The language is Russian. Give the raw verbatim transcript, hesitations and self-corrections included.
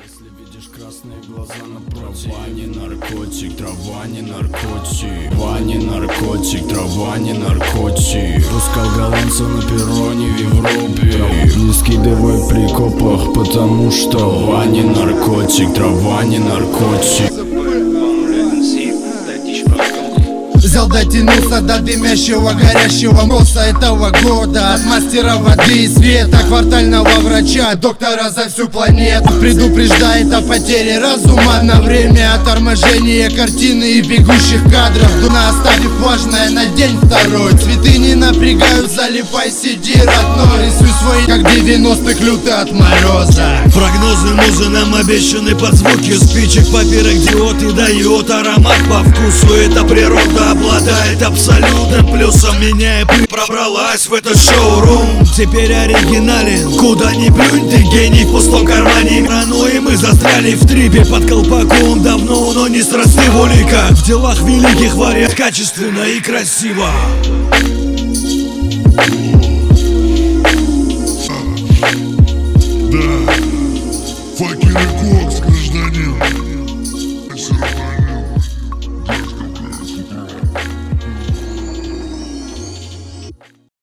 Если видишь красные глаза напротив, трава не наркотик, трава не наркотик, трава не наркотик, трава не наркотик. Пускал голландцев на перроне в Европе. Не скидывай при копах, потому что трава не наркотик, трава не наркотик. Взял, дотянулся до дымящего, горящего носа этого года. От мастера воды и света, квартального врача, доктора за всю планету. Предупреждает о потере разума на время, о торможении картины и бегущих кадров. Дуна, оставив важное на день второй. Цветы не напрягают, залипай, сиди, родной. Рисуй свои, как девяностых, лютый от мороза. Прогнозы музы нам обещаны под звуки спичек. Папирок диод и дает аромат по вкусу. Это природа обладает абсолютным плюсом. Меняя пыль, пробралась в этот шоурум. Теперь оригинален, куда ни плюнь, ты гений в пустом кармане. Рано и мы застряли в трипе под колпаком. Давно, но не с расцвелика. В делах великих варят качественно и красиво.